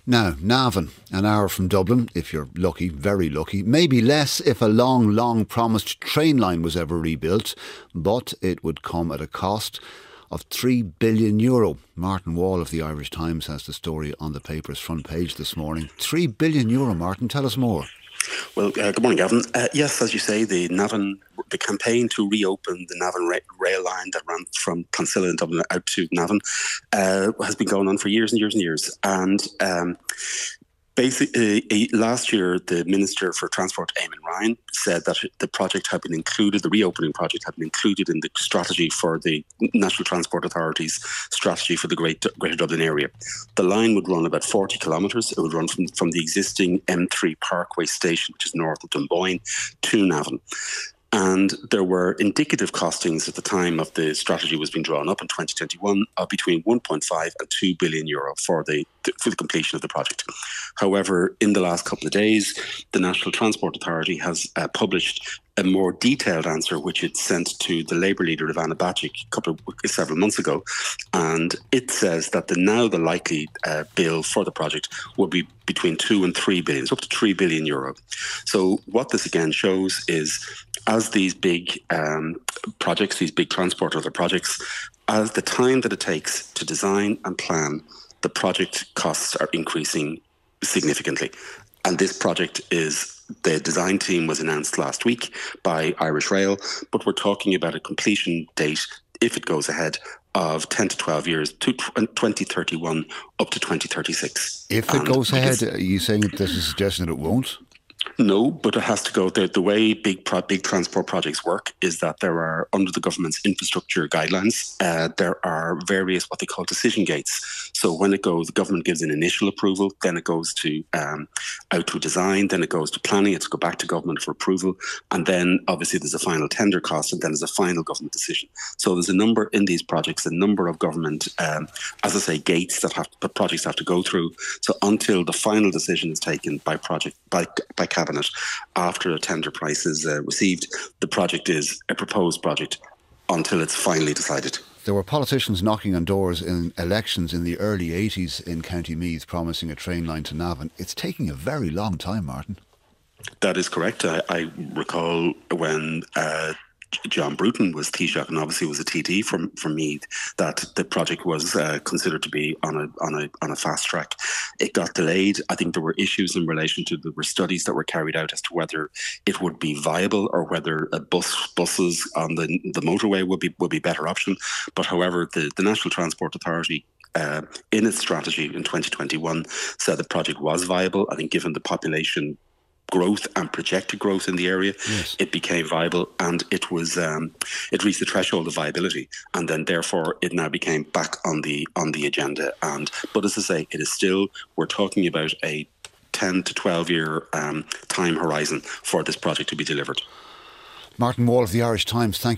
Now, Navan, an hour from Dublin, if you're lucky, very lucky. Maybe less if a long, long promised train line was ever rebuilt, but it would come at a cost of €3 billion. Martin Wall of the Irish Times has the story on the paper's front page this morning. €3 billion, Martin, tell us more. Well, good morning, Gavin. Yes, as you say, the campaign to reopen the Navan rail line that ran from Clonsilla in Dublin out to Navan has been going on for years and years and years. And basically, last year, the Minister for Transport, Eamon Ryan, said that the project had been included, the reopening project had been included in the strategy for the National Transport Authority's strategy for the Greater Dublin area. The line would run about 40 kilometres. It would run from the existing M3 Parkway station, which is north of Dunboyne, to Navan. And there were indicative costings at the time of the strategy was being drawn up in 2021 of between 1.5 and €2 billion for the completion of the project. However, in the last couple of days, the National Transport Authority has published a more detailed answer, which it sent to the Labour leader, Ivana Bacik, several months ago. And it says that the likely bill for the project will be between 2 and 3 billion, so up to €3 billion. So what this again shows is, as these big projects, these big transport other projects, as the time that it takes to design and plan, the project costs are increasing significantly. And this project the design team was announced last week by Irish Rail, but we're talking about a completion date, if it goes ahead, of 10 to 12 years, to 2031 up to 2036. If it goes ahead, are you saying that there's a suggestion that it won't? No, but it has to go. The way big transport projects work is that there are, under the government's infrastructure guidelines, there are various what they call decision gates. So when the government gives an initial approval, then it goes to out to design, then it goes to planning, it's go back to government for approval, and then obviously there's a final tender cost, and then there's a final government decision. So there's a number in these projects, a number of government, as I say, gates that projects have to go through. So until the final decision is taken by Cabinet after a tender price is received, the project is a proposed project until it's finally decided. There were politicians knocking on doors in elections in the early 80s in County Meath promising a train line to Navan. It's taking a very long time, Martin. That is correct. I recall when John Bruton was Taoiseach and obviously was a TD from Meath, that the project was considered to be on a fast track. It got delayed. I think there were issues in relation to there were studies that were carried out as to whether it would be viable or whether buses on the motorway would be better option. But however, the National Transport Authority in its strategy in 2021 said the project was viable. I think given the population growth and projected growth in the area, yes, it became viable, and it was it reached the threshold of viability, and then therefore it now became back on the agenda. But as I say, it is still, we're talking about a 10 to 12 year time horizon for this project to be delivered. Martin Wall of the Irish Times, thank you.